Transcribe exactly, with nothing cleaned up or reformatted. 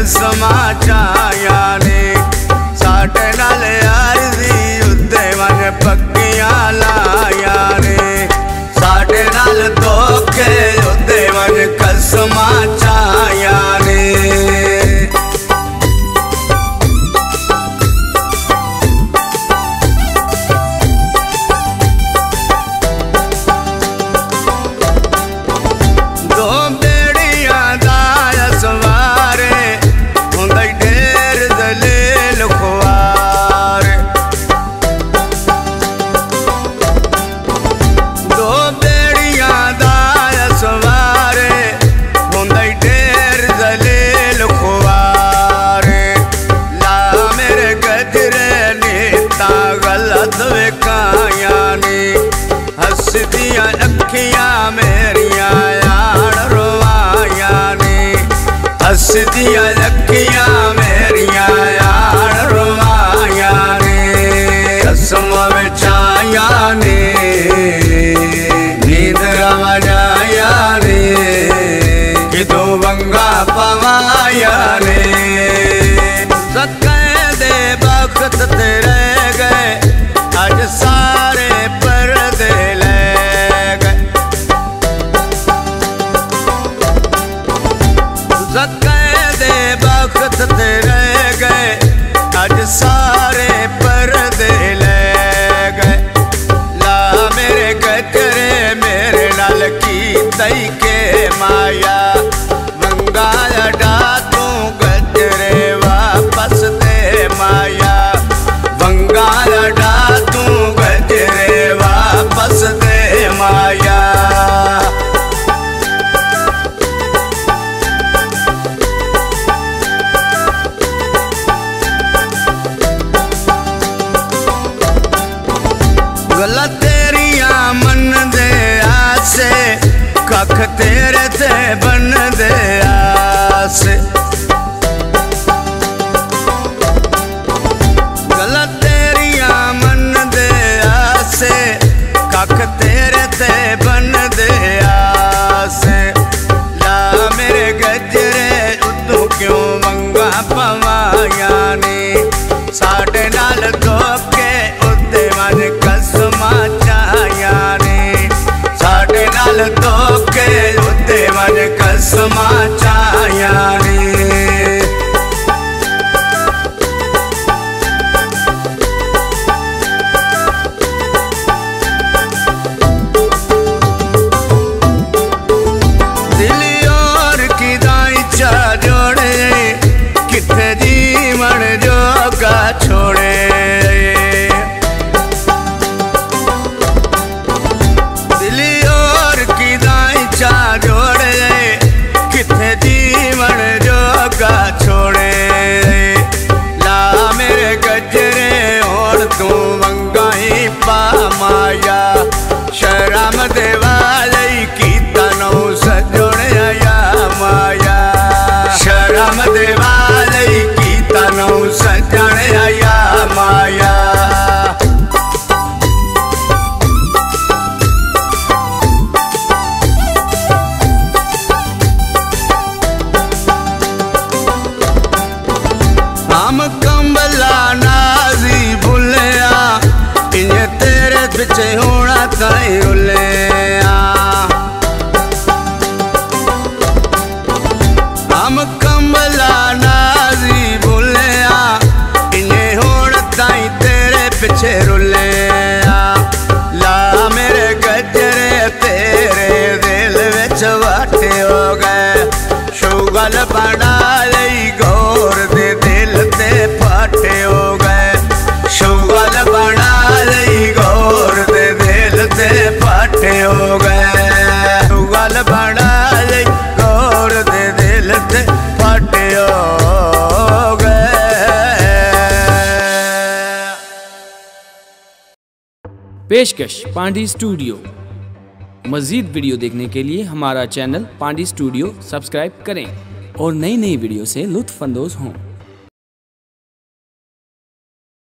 कसमा चाया ने साडे नाल यार दी उत्ते मन पक्कियां लाया ने साडे नाल धोखे उत्ते मन कसमा चाया ने हसदियां अखियां मेरिया यार रोवाया ने हसदियां अखियां मेरिया यार रोवाया ने कसम विचाया ने नींद रवाया ने किदो वंगा पवाया ने सके दे बखत तेरे गए अज सारे पर्दे ले गए सके दे बखत तेरे गए अज सारे पर्दे ले गए ला मेरे गजरे मेरे नाल की तई के माया वंगा डा तू गजरे वापस दे माया वंगा डा तू गजरे वापस दे माया गला तेरिया मन दे आसे कख तेरे ते बन दे आसे गला तेरिया मन दे आसे कख तेरे ते बन दे आसे ला मेरे गजरे उतू क्यों वंगा पवाया ने साडे नाल धोखे उत्ते मन कसमा चाया ने साडे नाल धोखे उत्ते मन कसमा चाया ने किथे जीवन जोगा छोड़े दिली और की दाई चा जोड़े किथे जीवन जोगा छोड़े ला मेरे गजरे और तू वंगाई पा माया शराम देवाले की तनो सजोड़े आया माया शराम देवाले की तनो सजण आया माया हम कंबला नाजी भूलिया इन्हें तेरे पिछे होना ताई रुलिया हम कंबला नाजी भूलिया इन्हें होना ताई तेरे पिछे रुलिया ला मेरे गजरे तेरे दिल विच वाटे हो गए शुगल बना लई गौर दे दिल ते फाटे हो गए शुगल बना लई गौर दे दिल ते फाटे हो गए शुगल बना लई गौर दे दिल ते फाटे हो गए। पेशकश पांडी स्टूडियो। मज़ीद वीडियो देखने के लिए हमारा चैनल पांडी स्टूडियो सब्सक्राइब करें और नई नई वीडियो से लुत्फ़ अंदोज़ हों।